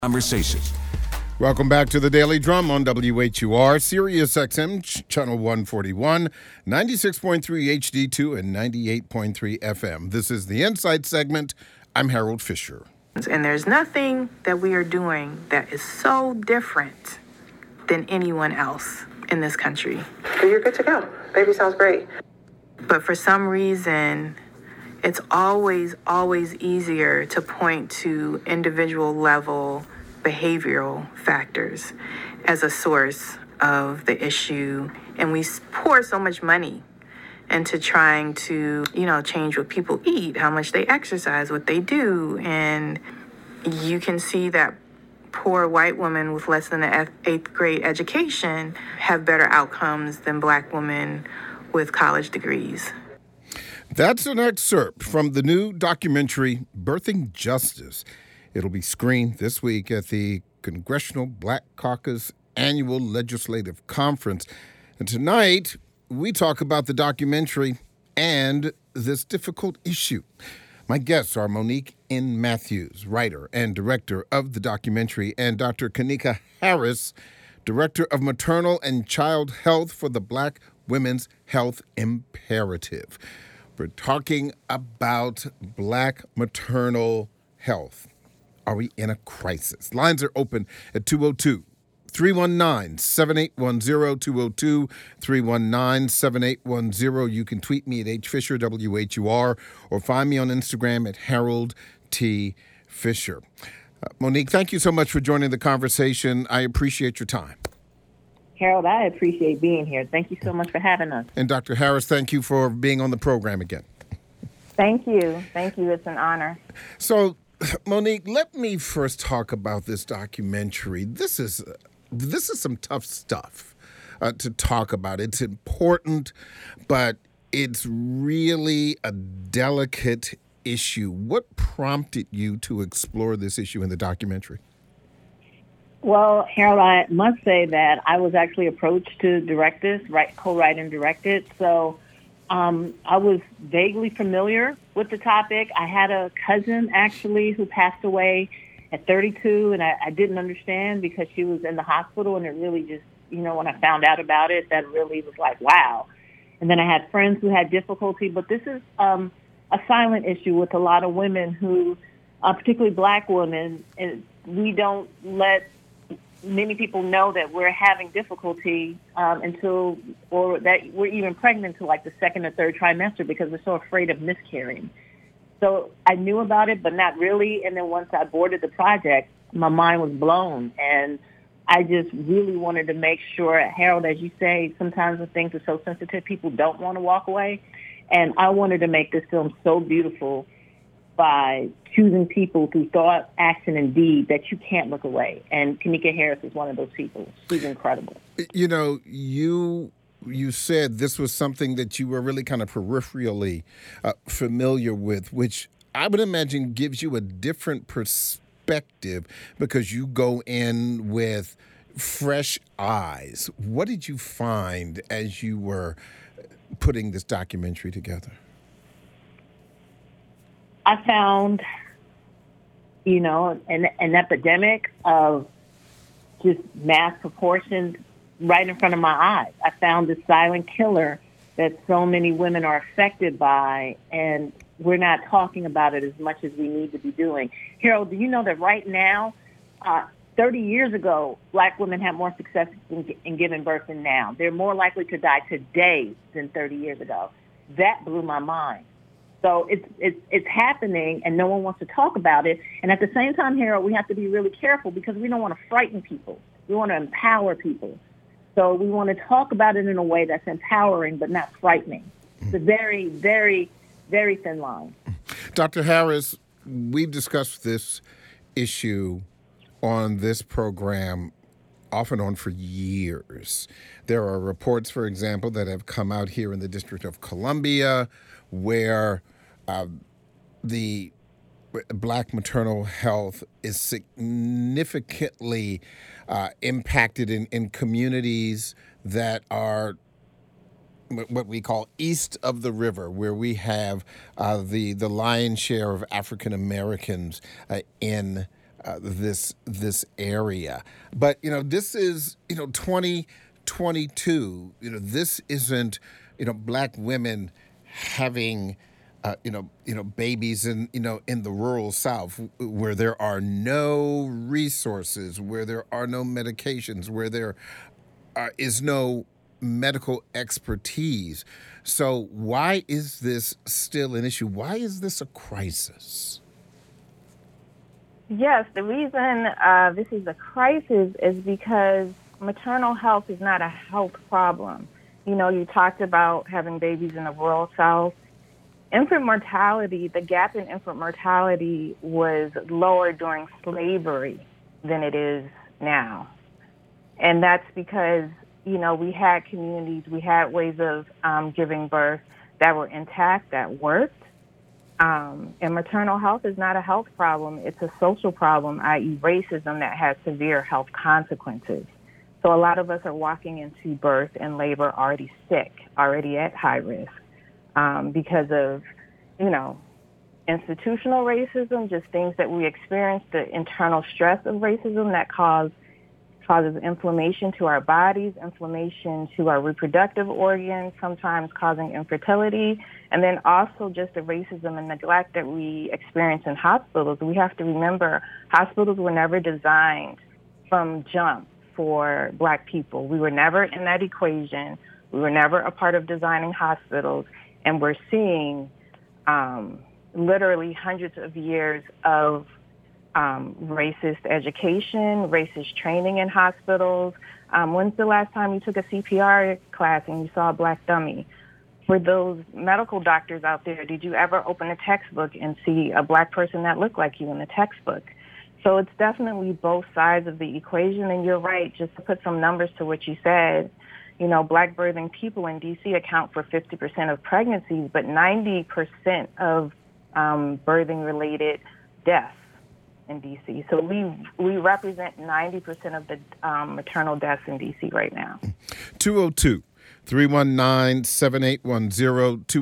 Conversation. Welcome back to the Daily Drum on WHUR, Sirius XM, Channel 141, 96.3 HD2, and 98.3 FM. This is the Insight segment. I'm Harold Fisher. And there's nothing that we are doing that is so different than anyone else in this country. So you're good to go. Baby sounds great. But for some reason, it's always easier to point to individual level behavioral factors as a source of the issue. And we pour so much money into trying to, change what people eat, how much they exercise, what they do. And you can see that poor white women with less than an eighth grade education have better outcomes than black women with college degrees. That's an excerpt from the new documentary, Birthing Justice. It'll be screened this week at the Congressional Black Caucus Annual Legislative Conference. And tonight, we talk about the documentary and this difficult issue. My guests are Monique N. Matthews, writer and director of the documentary, and Dr. Kanika Harris, director of maternal and child health for the Black Women's Health Imperative. We're talking about Black maternal health. Are we in a crisis? Lines are open at 202-319-7810, 202-319-7810. You can tweet me at HFisher, WHUR, or find me on Instagram at Harold T. Fisher. Monique, thank you so much for joining the conversation. I appreciate your time. Harold, I appreciate being here. Thank you so much for having us. And Dr. Harris, thank you for being on the program again. Thank you. It's an honor. So, Monique, let me first talk about this documentary. This is some tough stuff to talk about. It's important, but it's really a delicate issue. What prompted you to explore this issue in the documentary? Well, Harold, I must say that I was actually approached to direct this, co-write and direct it. So I was vaguely familiar with the topic. I had a cousin, actually, who passed away at 32, and I didn't understand because she was in the hospital, and it really just, when I found out about it, that really was like, wow. And then I had friends who had difficulty, but this is a silent issue with a lot of women who, particularly Black women, and we don't let many people know that we're having difficulty or that we're even pregnant to like the second or third trimester because we're so afraid of miscarrying. So I knew about it, but not really. And then once I boarded the project, my mind was blown. And I just really wanted to make sure, Harold, as you say, sometimes when things are so sensitive, people don't want to walk away. And I wanted to make this film so beautiful by choosing people through thought, action, and deed that you can't look away. And Kanika Harris is one of those people. She's incredible. You said this was something that you were really kind of peripherally familiar with, which I would imagine gives you a different perspective because you go in with fresh eyes. What did you find as you were putting this documentary together? I found, an epidemic of just mass proportions right in front of my eyes. I found this silent killer that so many women are affected by, and we're not talking about it as much as we need to be doing. Harold, do you know that right now, 30 years ago, Black women had more success in giving birth than now? They're more likely to die today than 30 years ago. That blew my mind. So it's happening, and no one wants to talk about it. And at the same time, Harold, we have to be really careful because we don't want to frighten people. We want to empower people. So we want to talk about it in a way that's empowering but not frightening. It's a very, very, very thin line. Dr. Harris, we've discussed this issue on this program off and on for years. There are reports, for example, that have come out here in the District of Columbia where the Black maternal health is significantly impacted in communities that are what we call east of the river, where we have the lion's share of African Americans in this area. But this is 2022. This isn't black women having babies in in the rural South where there are no resources, where there are no medications, where there is no medical expertise. So why is this still an issue? Why is this a crisis? Yes, the reason this is a crisis is because maternal health is not a health problem. You talked about having babies in the rural South. Infant mortality, the gap in infant mortality was lower during slavery than it is now. And that's because, we had communities, we had ways of giving birth that were intact, that worked. And maternal health is not a health problem. It's a social problem, i.e. racism, that has severe health consequences. So a lot of us are walking into birth and labor already sick, already at high risk. Because of, institutional racism, just things that we experience, the internal stress of racism that causes inflammation to our bodies, inflammation to our reproductive organs, sometimes causing infertility, and then also just the racism and neglect that we experience in hospitals. We have to remember hospitals were never designed from jump for Black people. We were never in that equation. We were never a part of designing hospitals. And we're seeing literally hundreds of years of racist education, racist training in hospitals. When's the last time you took a CPR class and you saw a Black dummy? For those medical doctors out there, did you ever open a textbook and see a Black person that looked like you in the textbook? So it's definitely both sides of the equation. And you're right, just to put some numbers to what you said, Black birthing people in D.C. account for 50% of pregnancies, but 90% of birthing-related deaths in D.C. So we represent 90% of the maternal deaths in D.C. right now. 202-319-7810,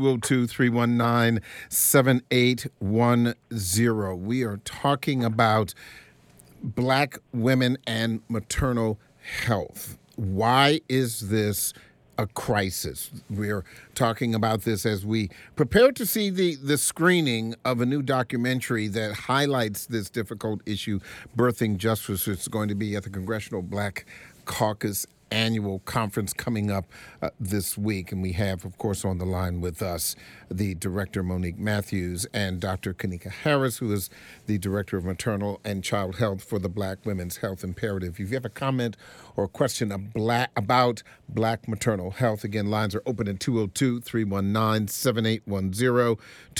202-319-7810. We are talking about Black women and maternal health. Why is this a crisis? We're talking about this as we prepare to see the screening of a new documentary that highlights this difficult issue, Birthing Justice. It's going to be at the Congressional Black Caucus annual conference coming up this week. And we have, of course, on the line with us the director, Monique Matthews, and Dr. Kanika Harris, who is the director of maternal and child health for the Black Women's Health Imperative. If you have a comment or a question about Black maternal health, again, lines are open at 202-319-7810,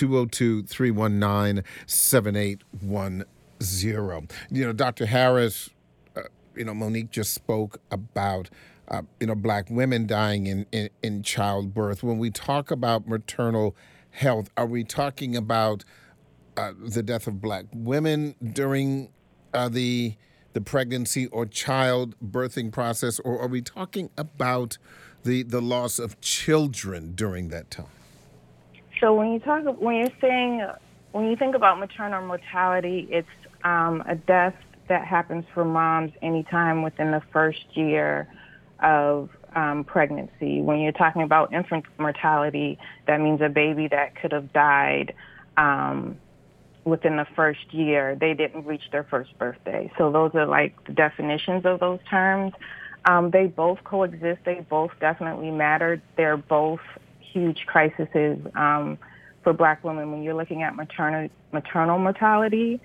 202-319-7810. Dr. Harris, Monique just spoke about, Black women dying in childbirth. When we talk about maternal health, are we talking about the death of Black women during the pregnancy or child birthing process, or are we talking about the loss of children during that time? So when you think about maternal mortality, it's a death that happens for moms anytime within the first year of pregnancy. When you're talking about infant mortality, that means a baby that could have died within the first year. They didn't reach their first birthday. So those are like the definitions of those terms. They both coexist. They both definitely matter. They're both huge crises for Black women when you're looking at maternal mortality.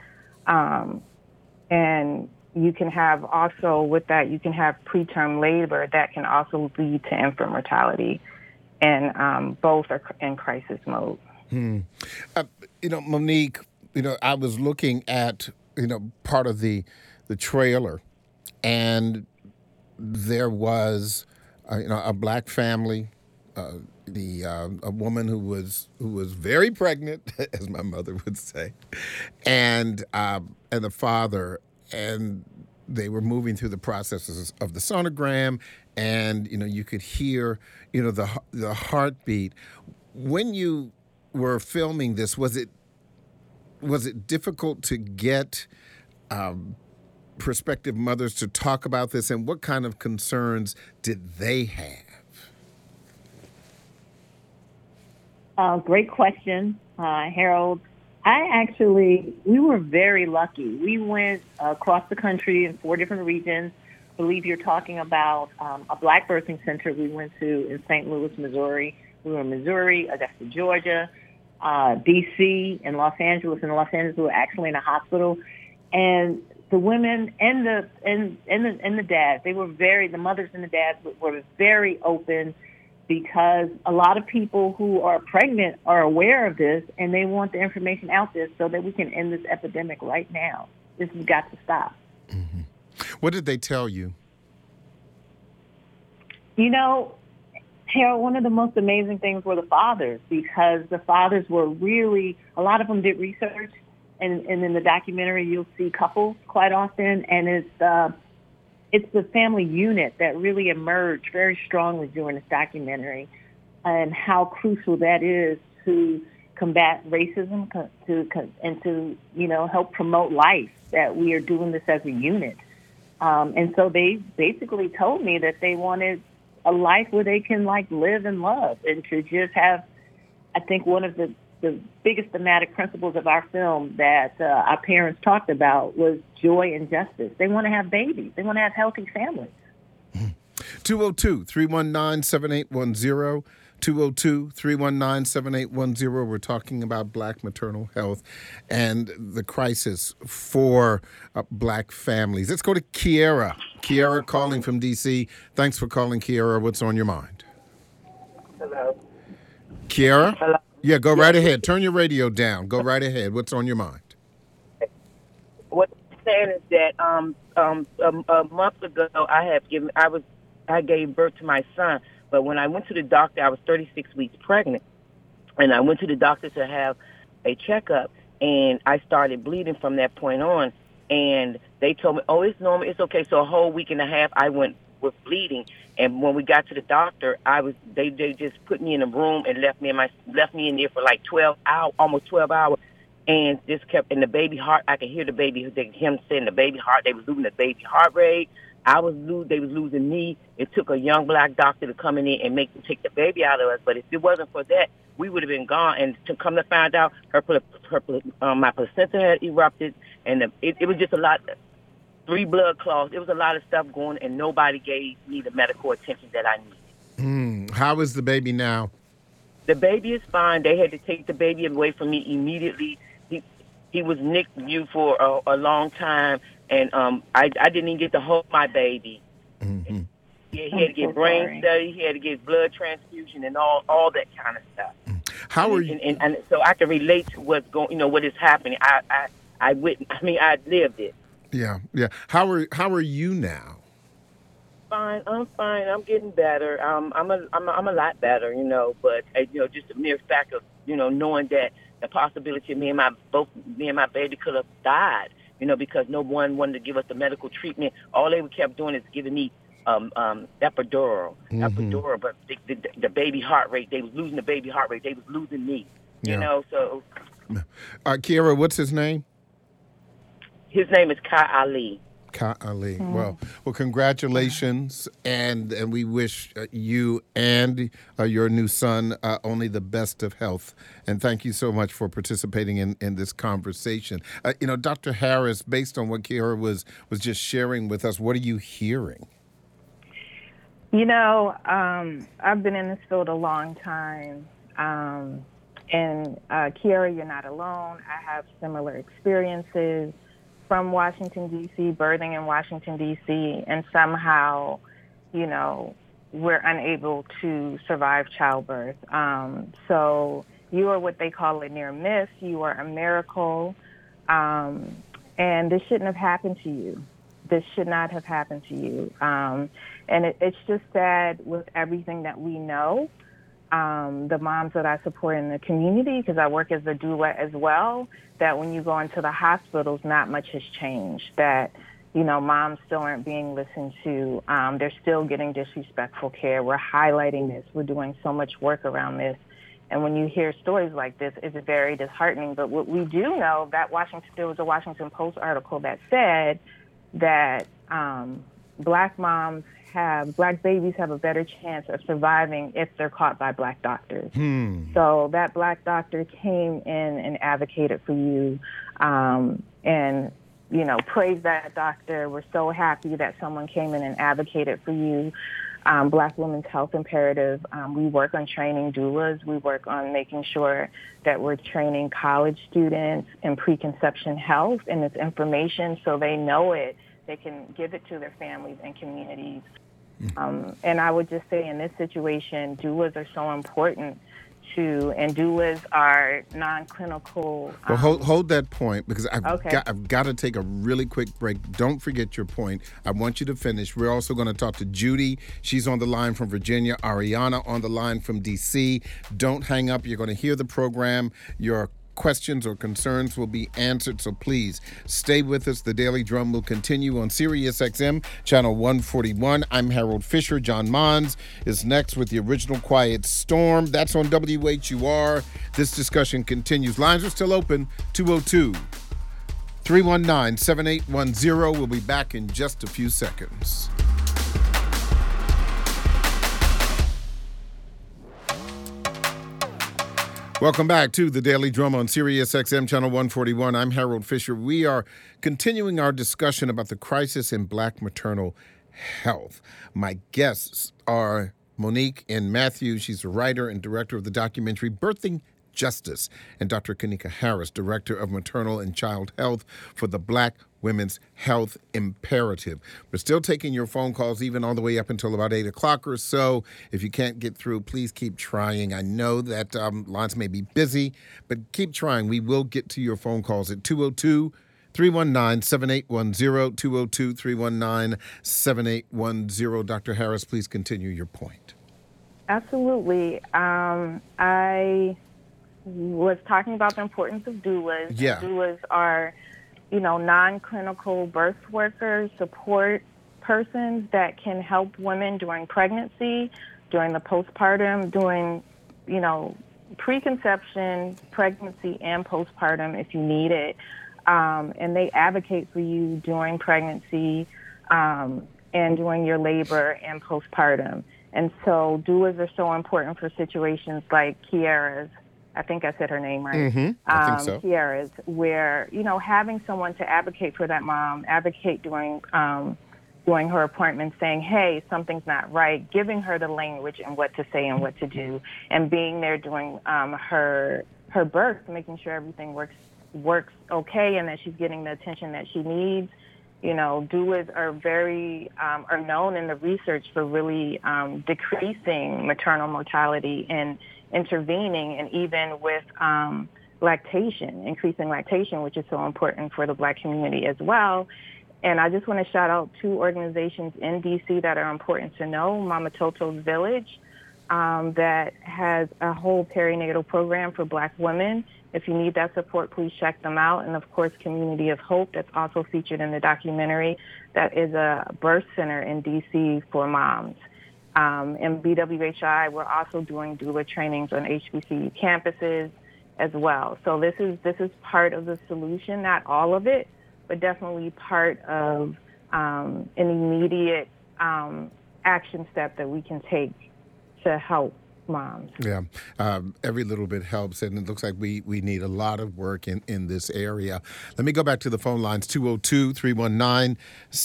And you can have also with that, you can have preterm labor that can also lead to infant mortality. And both are in crisis mode. Monique, I was looking at, part of the trailer, and there was, a Black family, a woman who was very pregnant, as my mother would say, and the father, and they were moving through the processes of the sonogram, and you could hear the heartbeat. When you were filming this, was it difficult to get prospective mothers to talk about this, and what kind of concerns did they have? Great question, Harold. We were very lucky. We went across the country in 4 different regions. I believe you're talking about a Black birthing center we went to in St. Louis, Missouri. We were in Missouri, Augusta, Georgia, D.C., and Los Angeles. In Los Angeles, we were actually in a hospital. And the women and the dads, the mothers and the dads were very open, because a lot of people who are pregnant are aware of this, and they want the information out there so that we can end this epidemic right now. This has got to stop. Mm-hmm. What did they tell you? You know, Harold, one of the most amazing things were the fathers, because the fathers were really, a lot of them did research, and in the documentary you'll see couples quite often, and it's the family unit that really emerged very strongly during this documentary, and how crucial that is to combat racism, and to help promote life, that we are doing this as a unit. And so they basically told me that they wanted a life where they can live and love, and to just have, I think one of the biggest thematic principles of our film that our parents talked about was joy and justice. They want to have babies. They want to have healthy families. 202-319-7810. 202-319-7810. We're talking about Black maternal health and the crisis for Black families. Let's go to Kiera. Kiera calling from D.C. Thanks for calling, Kiera. What's on your mind? Hello. Kiera? Hello. Yeah, go right ahead. Turn your radio down. Go right ahead. What's on your mind? What I'm saying is that a month ago I gave birth to my son, but when I went to the doctor, I was 36 weeks pregnant, and I went to the doctor to have a checkup, and I started bleeding from that point on, and they told me, "Oh, it's normal, it's okay." So a whole week and a half I went with bleeding, and when we got to the doctor, they just put me in a room and left me in there for like 12 hours, almost 12 hours, and just kept in the baby heart. I could hear him saying the baby heart. They was losing the baby heart rate. They was losing me. It took a young Black doctor to come in and make them take the baby out of us. But if it wasn't for that, we would have been gone. And to come to find out, my placenta had erupted, and it was just a lot. 3 blood clots. It was a lot of stuff going, and nobody gave me the medical attention that I needed. How is the baby now? The baby is fine. They had to take the baby away from me immediately. He was NICU for a long time, and I didn't even get to hold my baby. Mm-hmm. He had to get brain study. He had to get blood transfusion and all that kind of stuff. How are you? And so I can relate to what's going. What is happening. I lived it. Yeah. How are you now? Fine. I'm fine. I'm getting better. I'm a lot better, But just the mere fact of knowing that the possibility of me and my baby could have died, because no one wanted to give us the medical treatment. All they kept doing is giving me epidural, but the baby heart rate. They was losing the baby heart rate. They was losing me. So. Kiera, what's his name? His name is Kai Ali. Kai Ali. Well, congratulations, and we wish you and your new son only the best of health. And thank you so much for participating in this conversation. Dr. Harris, based on what Kiera was just sharing with us, what are you hearing? I've been in this field a long time. And Kiera, you're not alone. I have similar experiences from Washington, D.C., birthing in Washington, D.C., and somehow, we're unable to survive childbirth. So you are what they call a near miss. You are a miracle. And this shouldn't have happened to you. This should not have happened to you. And it's just sad with everything that we know. The moms that I support in the community, because I work as a doula as well, that when you go into the hospitals, not much has changed, that, moms still aren't being listened to. They're still getting disrespectful care. We're highlighting this. We're doing so much work around this. And when you hear stories like this, it's very disheartening. But what we do know, that there was a Washington Post article that said that black babies have a better chance of surviving if they're caught by black doctors. So that black doctor came in and advocated for you, and praised that doctor. We're so happy that someone came in and advocated for you. Black Women's Health Imperative, we work on training doulas. We work on making sure that we're training college students in preconception health and this information so they know it. They can give it to their families and communities. And I would just say in this situation, doulas are so important and doulas are non-clinical. Well, hold that point, because I've got to take a really quick break. Don't forget your point. I want you to finish. We're also going to talk to Judy. She's on the line from Virginia. Ariana on the line from D.C. Don't hang up. You're going to hear the program. Your questions or concerns will be answered, so please stay with us. The Daily Drum will continue on Sirius XM, channel 141. I'm Harold Fisher. John Mons is next with the original Quiet Storm. That's on WHUR. This discussion continues. Lines are still open, 202-319-7810. We'll be back in just a few seconds. Welcome back to the Daily Drum on Sirius XM Channel 141. I'm Harold Fisher. We are continuing our discussion about the crisis in black maternal health. My guests are Monique and Matthew. She's a writer and director of the documentary Birthing Justice, and Dr. Kanika Harris, director of maternal and child health for the Black Women's Health Imperative. We're still taking your phone calls even all the way up until about 8 o'clock or so. If you can't get through, please keep trying. I know that lines may be busy, but keep trying. We will get to your phone calls at 202-319-7810, 202-319-7810. Dr. Harris, please continue your point. Absolutely. I was talking about the importance of doulas. Yeah. Doulas are, non-clinical birth workers, support persons that can help women during pregnancy, during the postpartum, during, preconception, pregnancy, and postpartum if you need it. And they advocate for you during pregnancy and during your labor and postpartum. And so doulas are so important for situations like Kiara's. I think I said her name right. Mm-hmm. I think so. Kiara's, where, having someone to advocate for that mom, advocate during her appointment, saying, hey, something's not right, giving her the language and what to say and what to do, and being there during her birth, making sure everything works okay and that she's getting the attention that she needs. Doulas are known in the research for really decreasing maternal mortality and intervening, and even with increasing lactation, which is so important for the Black community as well. And I just want to shout out 2 organizations in D.C. that are important to know. Mama Toto's Village, that has a whole perinatal program for Black women. If you need that support, please check them out. And, of course, Community of Hope, that's also featured in the documentary, that is a birth center in D.C. for moms. In BWHI, we're also doing doula trainings on HBCU campuses as well. So this is part of the solution, not all of it, but definitely part of an immediate action step that we can take to help moms. Yeah, every little bit helps, and it looks like we need a lot of work in this area. Let me go back to the phone lines, 202-319-7810,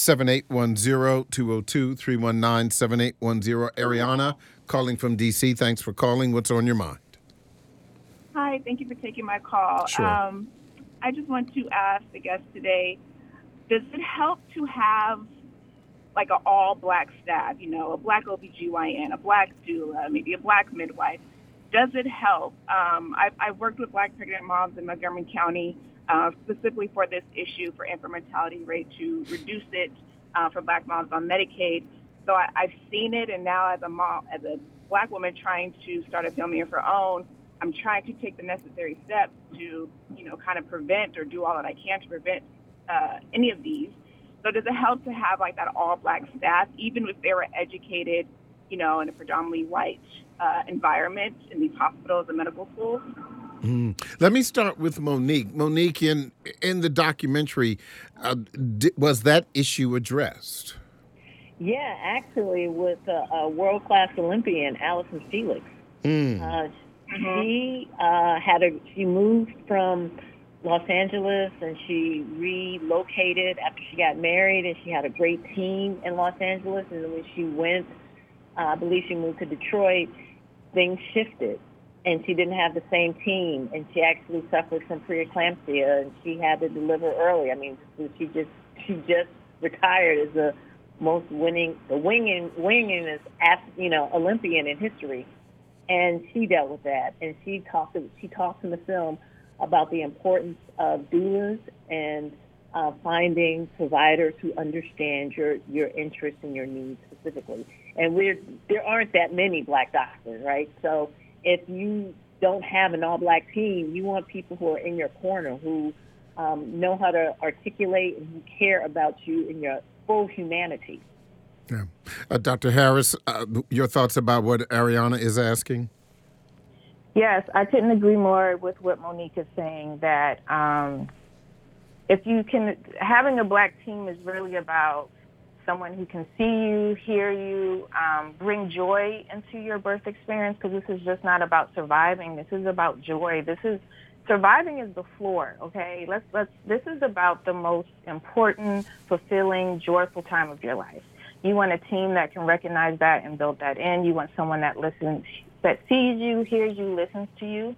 202-319-7810. Ariana, calling from D.C., thanks for calling. What's on your mind? Hi, thank you for taking my call. Sure. I just want to ask the guest today, does it help to have like an all-Black staff, a Black OBGYN, a Black doula, maybe a Black midwife? Does it help? I've worked with Black pregnant moms in Montgomery County specifically for this issue for infant mortality rate, to reduce it for Black moms on Medicaid. So I've seen it, and now as a mom, as a Black woman trying to start a family of her own, I'm trying to take the necessary steps to, kind of prevent or do all that I can to prevent any of these. So does it help to have like that all Black staff, even if they were educated in a predominantly white environment in these hospitals and medical schools. Let me start with Monique. Monique, in the documentary, was that issue addressed? Yeah, actually, with a world-class Olympian, Allison Felix. She moved from Los Angeles and she relocated after she got married, and she had a great team in Los Angeles. And then when she went, I believe she moved to Detroit, things shifted, and she didn't have the same team, and she actually suffered from preeclampsia, and she had to deliver early. I mean, she just retired as the most winningest Olympian in history, and she dealt with that. And she talked in the film about the importance of doulas and finding providers who understand your interests and your needs specifically. And there aren't that many Black doctors, right? So if you don't have an all-Black team, you want people who are in your corner, who know how to articulate and who care about you in your full humanity. Yeah. Dr. Harris, your thoughts about what Ariana is asking? Yes, I couldn't agree more with what Monique is saying, that having a Black team is really about someone who can see you, hear you, bring joy into your birth experience, because this is just not about surviving. This is about joy. Surviving is the floor, okay? This is about the most important, fulfilling, joyful time of your life. You want a team that can recognize that and build that in. You want someone that listens, that sees you, hears you, listens to you.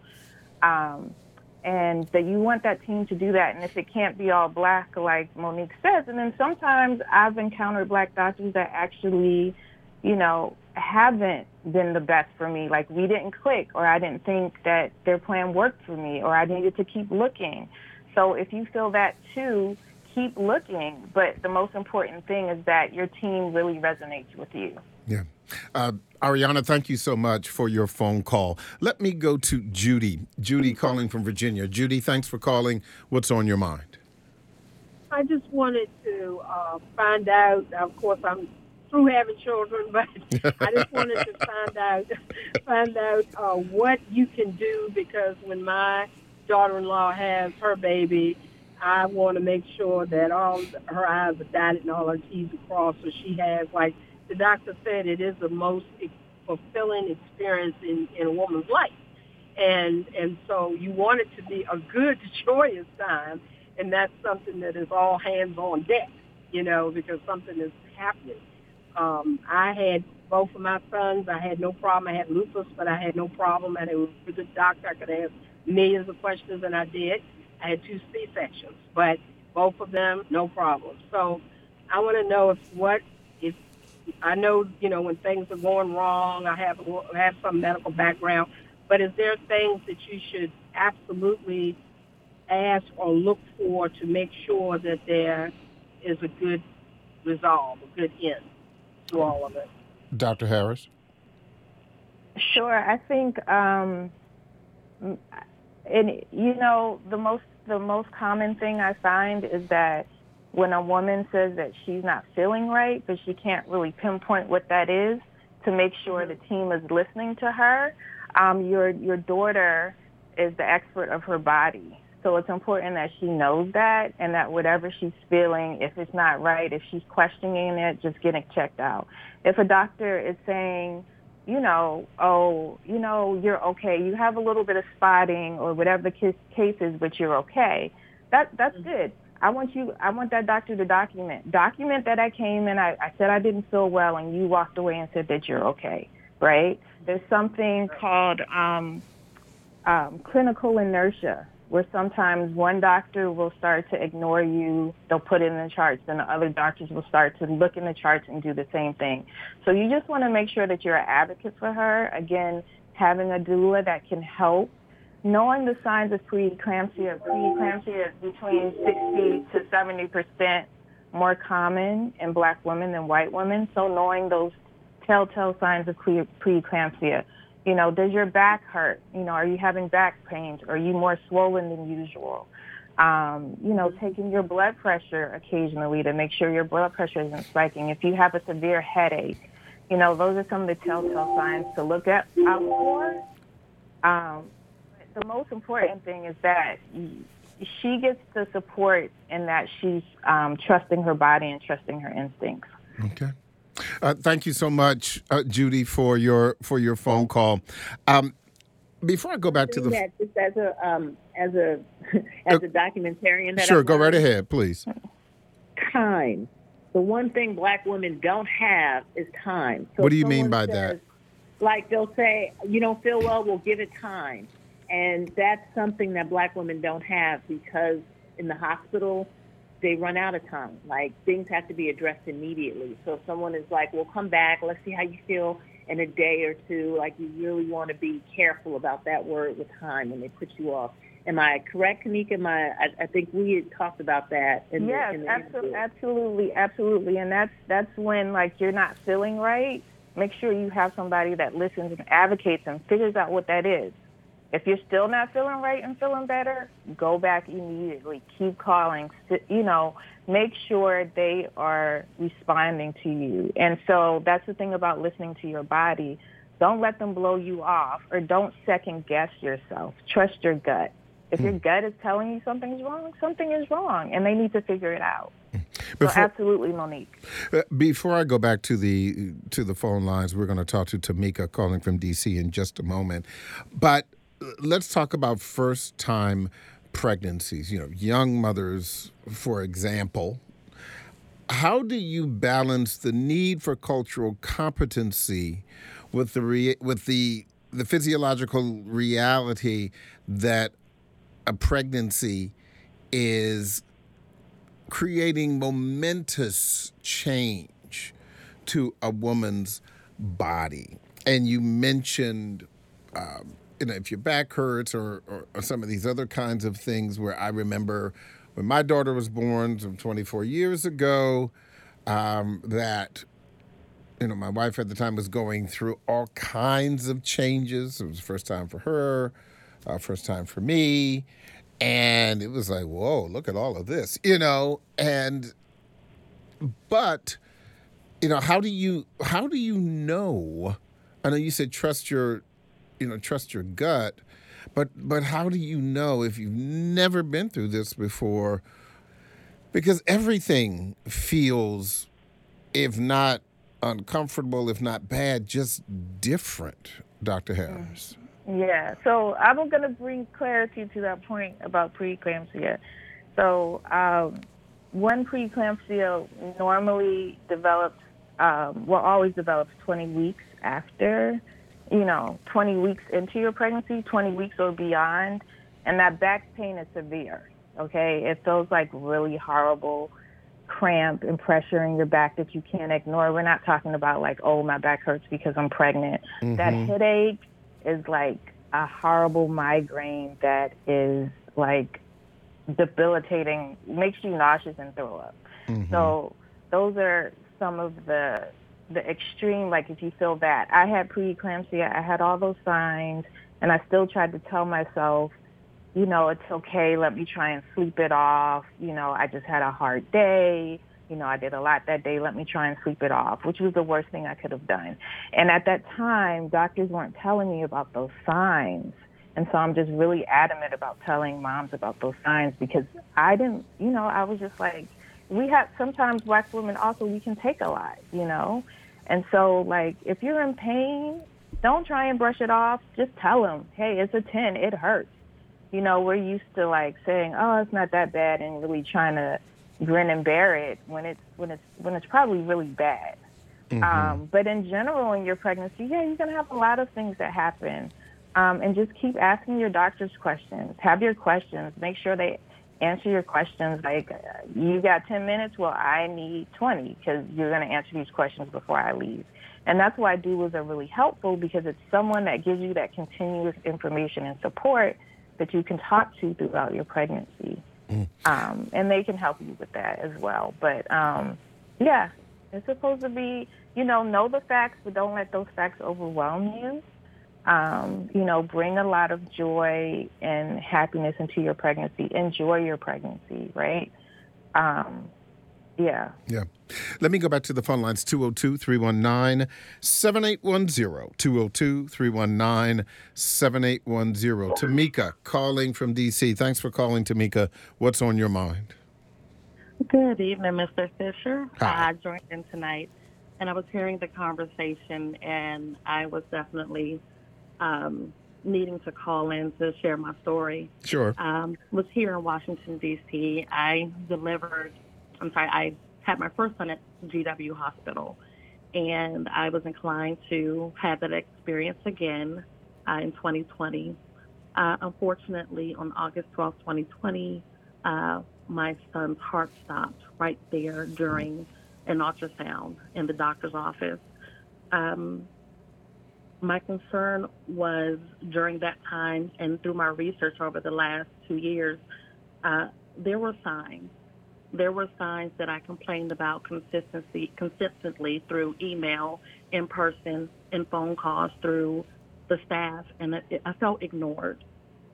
And that you want that team to do that. And if it can't be all Black, like Monique says, and then sometimes I've encountered Black doctors that actually, haven't been the best for me. Like, we didn't click, or I didn't think that their plan worked for me, or I needed to keep looking. So if you feel that too, keep looking. But the most important thing is that your team really resonates with you. Yeah. Ariana, thank you so much for your phone call. Let me go to Judy. Judy calling from Virginia. Judy, thanks for calling. What's on your mind? I just wanted to find out, of course, I'm through having children, but I just wanted to find out what you can do, because when my daughter-in-law has her baby, I want to make sure that all her I's are dotted and all her T's are crossed, so she has, like the doctor said, it is the most fulfilling experience in a woman's life. And so you want it to be a good, joyous time, and that's something that is all hands on deck, because something is happening. I had both of my sons. I had no problem. I had lupus, but I had no problem. And it was a good doctor. I could ask millions of questions, and I did. I had 2 C-sections, but both of them, no problem. So I want to know if I know, when things are going wrong, I have some medical background, but is there things that you should absolutely ask or look for to make sure that there is a good resolve, a good end to all of it? Dr. Harris? Sure. I think, the most common thing I find is that when a woman says that she's not feeling right, but she can't really pinpoint what that is, to make sure the team is listening to her. Your daughter is the expert of her body. So it's important that she knows that, and that whatever she's feeling, if it's not right, if she's questioning it, just get it checked out. If a doctor is saying, you're okay, you have a little bit of spotting or whatever the case is, but you're okay, that's good. I want that doctor to document that I came in, I said I didn't feel well, and you walked away and said that you're okay, right? There's something called clinical inertia, where sometimes one doctor will start to ignore you, they'll put it in the charts, and the other doctors will start to look in the charts and do the same thing. So you just want to make sure that you're an advocate for her. Again, having a doula that can help. Knowing the signs of preeclampsia is between 60 to 70% more common in Black women than white women. So knowing those telltale signs of preeclampsia, does your back hurt? Are you having back pains? Are you more swollen than usual? Taking your blood pressure occasionally to make sure your blood pressure isn't spiking. If you have a severe headache, You know, those are some of the telltale signs to look out for. The most important thing is that she gets the support in that she's trusting her body and trusting her instincts. Okay. Thank you so much, Judy, for your phone call. Before I go back to the just as a documentarian, that sure, go right ahead, please. Time. The one thing Black women don't have is time. So what do you mean by that? Like they'll say, you don't feel well, we'll give it time. And that's something that Black women don't have because in the hospital, they run out of time. Like things have to be addressed immediately. So if someone is like, well, come back, let's see how you feel in a day or two. Like you really want to be careful about that word with time when they put you off. Am I correct, Kanika? I think we had talked about that. Yes, absolutely. And that's when like you're not feeling right. Make sure you have somebody that listens and advocates and figures out what that is. If you're still not feeling right and feeling better, go back immediately. Keep calling. You know, make sure they are responding to you. And so that's the thing about listening to your body. Don't let them blow you off or don't second guess yourself. Trust your gut. If your gut is telling you something's wrong, something is wrong, and they need to figure it out. So absolutely, Monique. Before I go back to the phone lines, we're going to talk to Tamika calling from D.C. in just a moment. But let's talk about first-time pregnancies. You know, young mothers, for example. How do you balance the need for cultural competency with the physiological reality that a pregnancy is creating momentous change to a woman's body? And you mentioned, if your back hurts or some of these other kinds of things where I remember when my daughter was born some 24 years ago, that, my wife at the time was going through all kinds of changes. It was the first time for her, first time for me. And it was like, whoa, look at all of this, but, how do you know? I know you said trust your gut, but how do you know if you've never been through this before? Because everything feels, if not uncomfortable, if not bad, just different, Dr. Harris. Yeah, so I'm going to bring clarity to that point about preeclampsia. So when preeclampsia normally develops, always develops 20 weeks after, 20 weeks into your pregnancy, 20 weeks or beyond, and that back pain is severe, okay? It feels like really horrible cramp and pressure in your back that you can't ignore. We're not talking about like, oh, my back hurts because I'm pregnant. Mm-hmm. That headache is like a horrible migraine that is like debilitating, makes you nauseous and throw up. Mm-hmm. So those are some of the extreme, like if you feel that. I had preeclampsia, I had all those signs, and I still tried to tell myself, it's okay, let me try and sleep it off. I just had a hard day. I did a lot that day. Let me try and sleep it off, which was the worst thing I could have done. And at that time, doctors weren't telling me about those signs. And so I'm just really adamant about telling moms about those signs because I didn't, I was just like, sometimes Black women also, we can take a lot, And so, like, if you're in pain, don't try and brush it off. Just tell them, hey, it's a 10, it hurts. We're used to, like, saying, oh, it's not that bad and really trying to grin and bear it when it's probably really bad. Mm-hmm. But in general, in your pregnancy, you're going to have a lot of things that happen. And just keep asking your doctors questions. Have your questions. Make sure they answer your questions. Like, you got 10 minutes? Well, I need 20 because you're going to answer these questions before I leave. And that's why doulas are really helpful because it's someone that gives you that continuous information and support that you can talk to throughout your pregnancy. And they can help you with that as well. But, it's supposed to be, know the facts, but don't let those facts overwhelm you. Bring a lot of joy and happiness into your pregnancy. Enjoy your pregnancy, right? Yeah. Yeah. Let me go back to the phone lines, 202-319-7810, 202-319-7810. Tamika calling from D.C. Thanks for calling, Tamika. What's on your mind? Good evening, Mr. Fisher. Hi. I joined in tonight, and I was hearing the conversation, and I was definitely needing to call in to share my story. Sure. Was here in Washington, D.C. I had my first son at GW Hospital, and I was inclined to have that experience again in 2020. Unfortunately, on August 12, 2020, my son's heart stopped right there during an ultrasound in the doctor's office. My concern was during that time and through my research over the last 2 years, there were signs. There were signs that I complained about consistently through email, in person, and phone calls through the staff, and I felt ignored.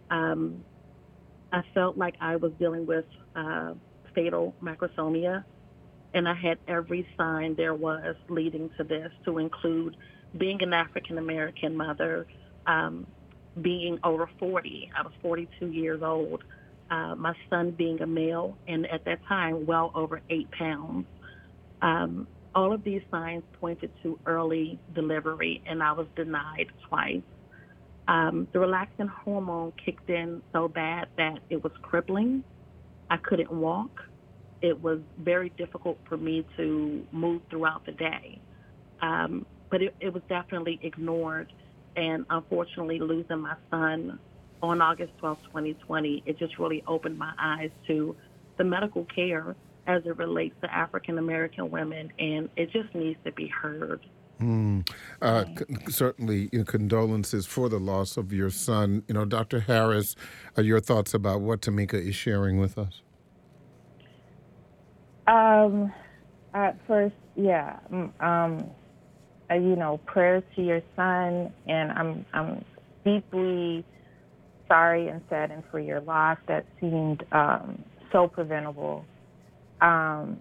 I felt like I was dealing with fatal macrosomia, and I had every sign there was leading to this, to include being an African-American mother, being over 40. I was 42 years old. My son being a male, and at that time, well over 8 pounds. All of these signs pointed to early delivery, and I was denied twice. The relaxin hormone kicked in so bad that it was crippling. I couldn't walk. It was very difficult for me to move throughout the day. But it was definitely ignored. And unfortunately, losing my son on August 12, 2020, it just really opened my eyes to the medical care as it relates to African-American women, and it just needs to be heard. Certainly, condolences for the loss of your son. Dr. Harris, your thoughts about what Tamika is sharing with us? First, prayers to your son, and I'm deeply sorry and saddened for your loss. That seemed so preventable, and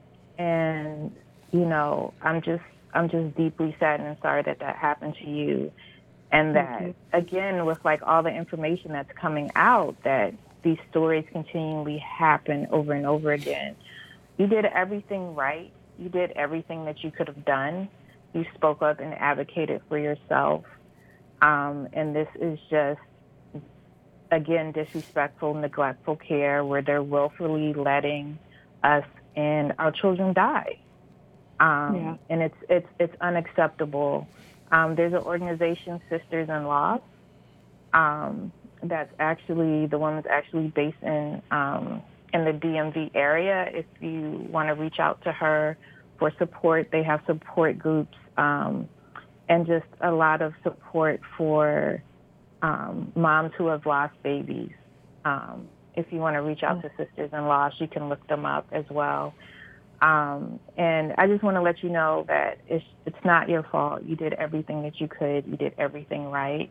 I'm just deeply saddened and sorry that happened to you, and that again with like all the information that's coming out, that these stories continually happen over and over again. You did everything right. You did everything that you could have done. You spoke up and advocated for yourself. And this is just, again, disrespectful, neglectful care where they're willfully letting us and our children die. And it's unacceptable. There's an organization, Sisters in Loss, that's actually the one that's actually based in the DMV area. If you want to reach out to her for support, they have support groups and just a lot of support for moms who have lost babies. If you want to reach out to Sisters in Loss, you can look them up as well. And I just want to let you know that it's not your fault. You did everything that you could. You did everything right.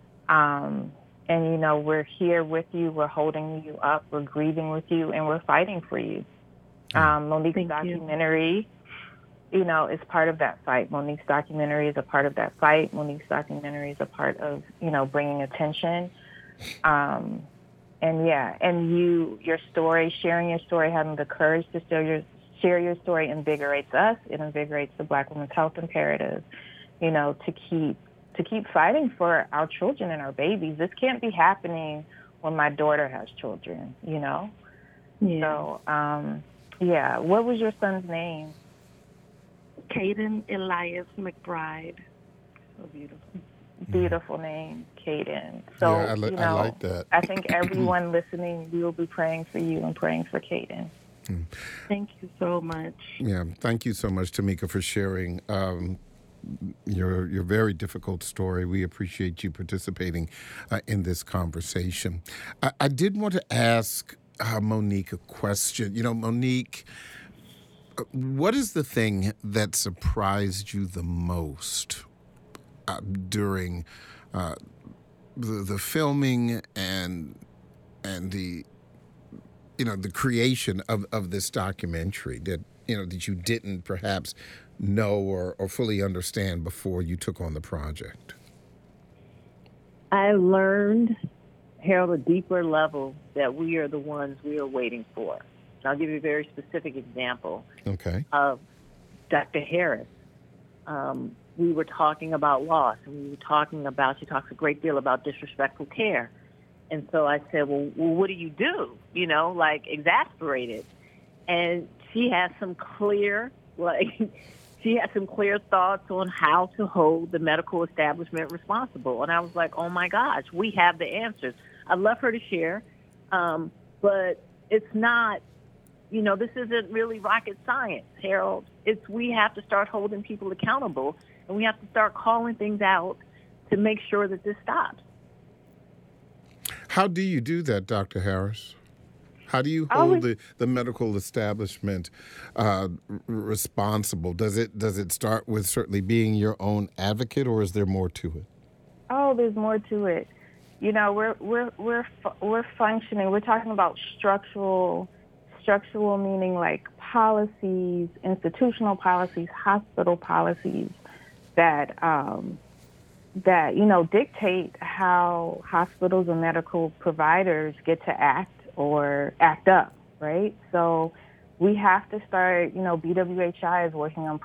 And, we're here with you. We're holding you up. We're grieving with you, and we're fighting for you. Monique's documentary, is part of that fight. Monique's documentary is a part of that fight. Monique's documentary is a part of, bringing attention. And your story, sharing your story, having the courage to share your story invigorates us. It invigorates the Black Women's Health Imperative, to keep fighting for our children and our babies. This can't be happening when my daughter has children, Yeah. So, what was your son's name? Caden Elias McBride. So beautiful. Beautiful name, Caden. So, I like that. I think everyone listening, we will be praying for you and praying for Caden. Thank you so much. Yeah, thank you so much, Tamika, for sharing your very difficult story. We appreciate you participating in this conversation. I did want to ask Monique a question. Monique, what is the thing that surprised you the most during the filming and the the creation of this documentary? that you didn't perhaps know or fully understand before you took on the project? I learned, Harold, a deeper level that we are the ones we are waiting for. And I'll give you a very specific example. Okay. Of Dr. Harris. We were talking about loss, and she talks a great deal about disrespectful care. And so I said, well, what do you do? Exasperated. And she has some clear thoughts on how to hold the medical establishment responsible. And I was like, oh my gosh, we have the answers. I'd love her to share, but it's not, this isn't really rocket science, Harold. We have to start holding people accountable, and we have to start calling things out to make sure that this stops. How do you do that, Dr. Harris? How do you hold the medical establishment responsible? Does it start with certainly being your own advocate, or is there more to it? Oh, there's more to it. We're functioning. We're talking about structural meaning like policies, institutional policies, hospital policies that dictate how hospitals and medical providers get to act or act up, right? So we have to start, BWHI is working on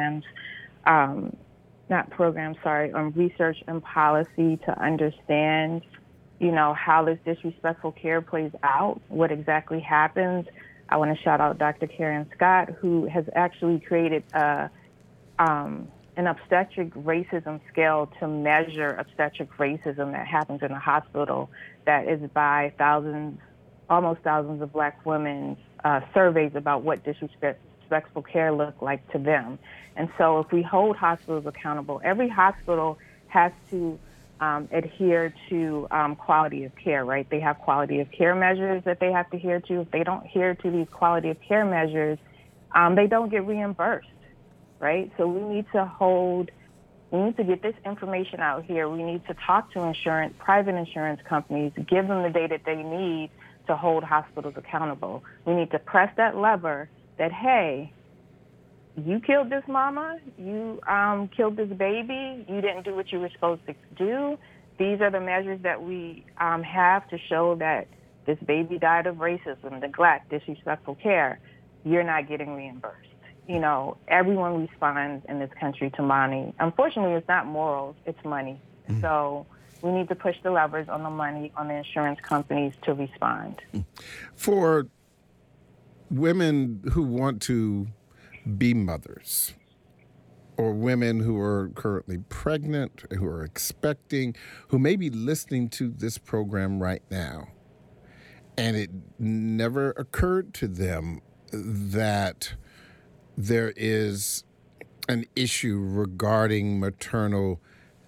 research and policy to understand, how this disrespectful care plays out, what exactly happens. I want to shout out Dr. Karen Scott, who has actually created an obstetric racism scale to measure obstetric racism that happens in a hospital, that is by almost thousands of Black women's surveys about what disrespectful care look like to them. And so if we hold hospitals accountable, every hospital has to adhere to quality of care, right? They have quality of care measures that they have to adhere to. If they don't adhere to these quality of care measures, they don't get reimbursed, right? So we need to get this information out here. We need to talk to private insurance companies, give them the data they need to hold hospitals accountable. We need to press that lever that, hey, you killed this mama, you killed this baby, you didn't do what you were supposed to do. These are the measures that we have to show that this baby died of racism, neglect, disrespectful care. You're not getting reimbursed. Everyone responds in this country to money. Unfortunately, it's not morals, it's money. Mm-hmm. So we need to push the levers on the money, on the insurance companies to respond. For women who want to be mothers, or women who are currently pregnant, who are expecting, who may be listening to this program right now, and it never occurred to them that there is an issue regarding maternal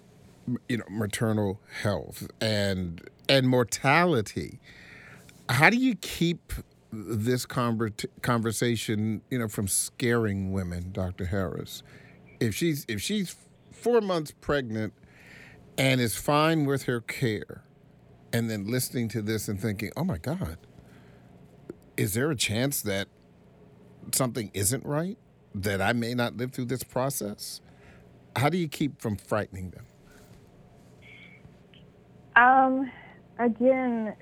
health and mortality. How do you keep this conversation, from scaring women, Dr. Harris? If she's 4 months pregnant and is fine with her care, and then listening to this and thinking, oh my God, is there a chance that something isn't right, that I may not live through this process? How do you keep from frightening them? Again,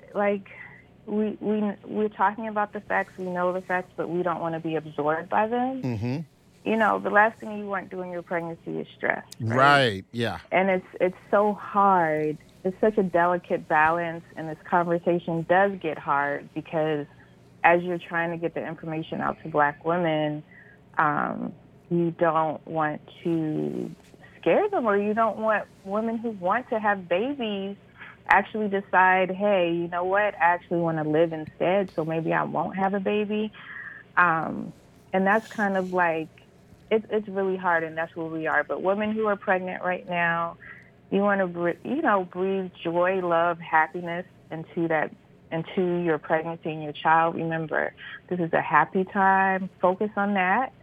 we're talking about the facts, we know the facts, but we don't want to be absorbed by them. Mm-hmm. The last thing you want during your pregnancy is stress. Right, yeah. And it's so hard. It's such a delicate balance, and this conversation does get hard because as you're trying to get the information out to Black women, you don't want to scare them, or you don't want women who want to have babies actually decide, hey, you know what, I actually want to live instead, so maybe I won't have a baby. And that's kind of it's really hard, and that's where we are. But women who are pregnant right now, you want to breathe joy, love, happiness into your pregnancy and your child. Remember, this is a happy time. Focus on that.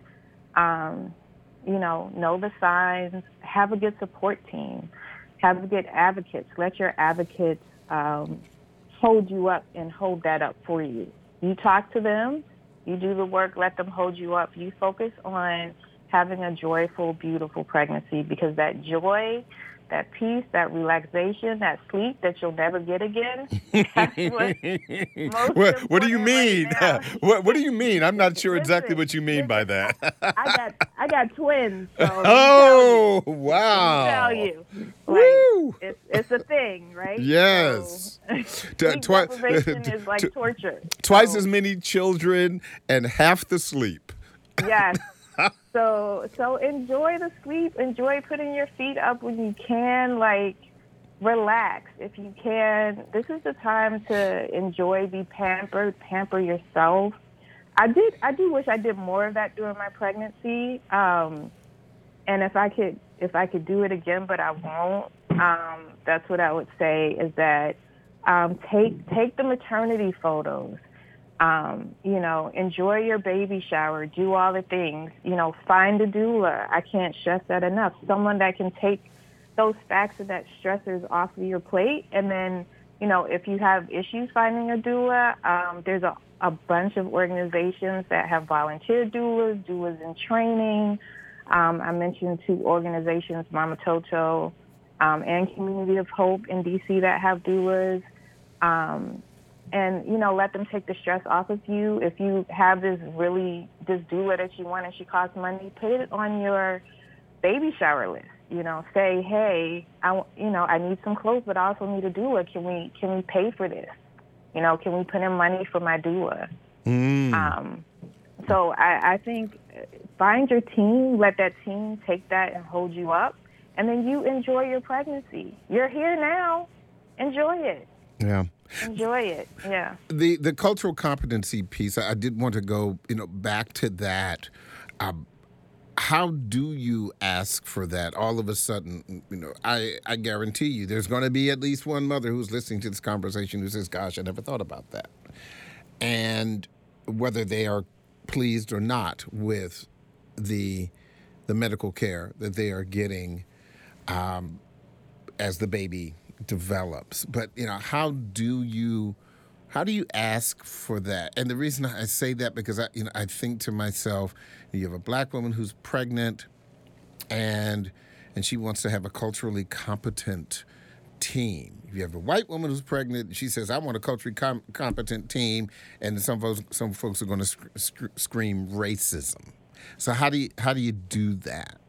Know the signs. Have a good support team. Have good advocates. Let your advocates hold you up and hold that up for you. You talk to them. You do the work, let them hold you up. You focus on having a joyful, beautiful pregnancy, because that joy, that peace, that relaxation, that sleep that you'll never get again. That's what do you mean? Right what do you mean? I'm not sure exactly Listen, what you mean by that. I got twins. So oh, let me wow. tell you. Woo. It's a thing, right? Yes. So, sleep deprivation is like torture. Twice as many children and half the sleep. Yes. So enjoy the sleep. Enjoy putting your feet up when you can. Like, relax if you can. This is the time to enjoy, be pampered, pamper yourself. I do wish I did more of that during my pregnancy. And if I could do it again, but I won't. That's what I would say is that take the maternity photos. Enjoy your baby shower, do all the things, find a doula. I can't stress that enough. Someone that can take those facts and that stressors off of your plate. And then, if you have issues finding a doula, there's a bunch of organizations that have volunteer doulas in training. I mentioned 2 organizations, Mama Toto and Community of Hope in D.C. that have doulas. And, let them take the stress off of you. If you have this doula that you want and she costs money, put it on your baby shower list. Say, hey, I need some clothes, but I also need a doula. Can we pay for this? Can we put in money for my doula? So I think find your team, let that team take that and hold you up, and then you enjoy your pregnancy. You're here now. Enjoy it. Yeah. Enjoy it, yeah. The cultural competency piece, I did want to go, back to that. How do you ask for that? All of a sudden, I guarantee you there's going to be at least one mother who's listening to this conversation who says, gosh, I never thought about that. And whether they are pleased or not with the medical care that they are getting as the baby develops. But, how do you ask for that? And the reason I say that, because I think to myself, you have a black woman who's pregnant and she wants to have a culturally competent team. If you have a white woman who's pregnant, she says, I want a culturally competent team, and some folks are going to scream racism. So how do you do that?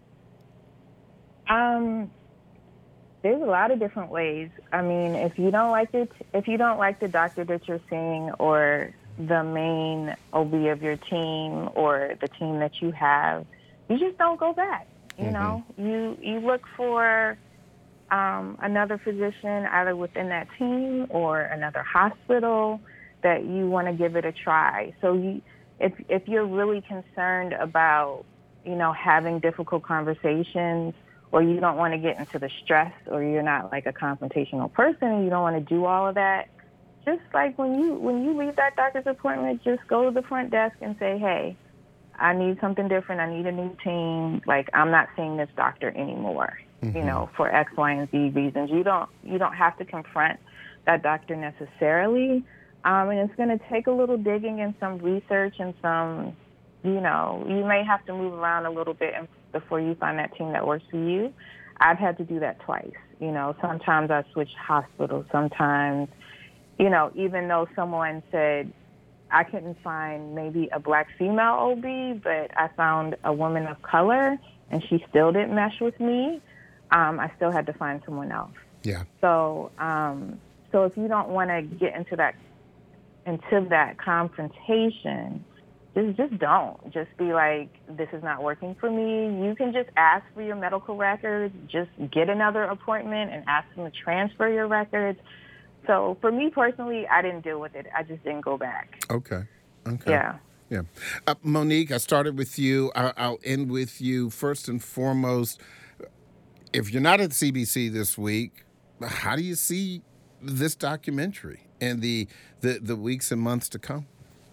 There's a lot of different ways. I mean, if you don't like the doctor that you're seeing, or the main OB of your team, or the team that you have, you just don't go back. You look for another physician either within that team or another hospital that you want to give it a try. So if you're really concerned about, having difficult conversations, or you don't want to get into the stress, or you're not like a confrontational person, you don't want to do all of that, just like when you leave that doctor's appointment, just go to the front desk and say, hey, I need something different. I need a new team. Like, I'm not seeing this doctor anymore, for X, Y, and Z reasons. You don't have to confront that doctor necessarily. And it's going to take a little digging and some research and some, you may have to move around a little bit before you find that team that works for you. I've had to do that twice. Sometimes I switched hospitals. Sometimes, even though someone said I couldn't find maybe a black female OB, but I found a woman of color and she still didn't mesh with me, I still had to find someone else. Yeah. So if you don't want to get into that confrontation, just don't. Just be like, this is not working for me. You can just ask for your medical records. Just get another appointment and ask them to transfer your records. So for me personally, I didn't deal with it. I just didn't go back. Okay. Yeah. Monique, I started with you. I'll end with you. First and foremost, if you're not at CBC this week, how do you see this documentary and the weeks and months to come?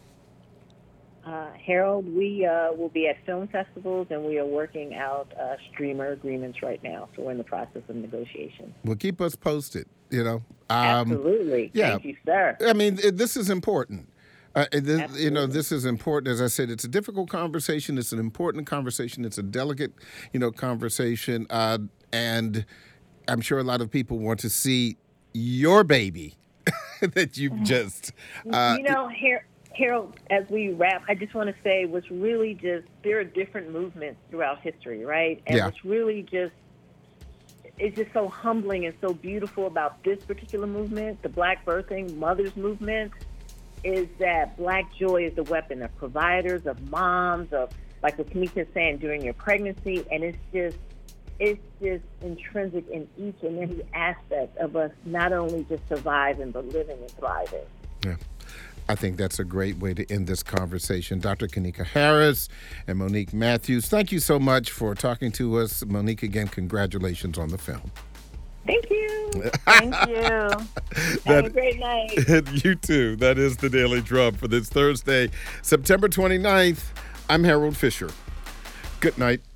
Harold, we will be at film festivals, and we are working out streamer agreements right now. So we're in the process of negotiation. Well, keep us posted, Absolutely. Yeah. Thank you, sir. I mean, this is important. This is important. As I said, it's a difficult conversation. It's an important conversation. It's a delicate, conversation. And I'm sure a lot of people want to see your baby that you've just... Harold, as we wrap, I just want to say what's really just, there are different movements throughout history, right? And what's really just, it's just so humbling and so beautiful about this particular movement, the Black Birthing Mothers Movement, is that Black joy is the weapon of providers, of moms, of, like what Tamika is saying, during your pregnancy. And it's just intrinsic in each and every aspect of us, not only just surviving, but living and thriving. Yeah. I think that's a great way to end this conversation. Dr. Kanika Harris and Monique Matthews, thank you so much for talking to us. Monique, again, congratulations on the film. Thank you. Thank you. Have a great night. You too. That is the Daily Drum for this Thursday, September 29th. I'm Harold Fisher. Good night.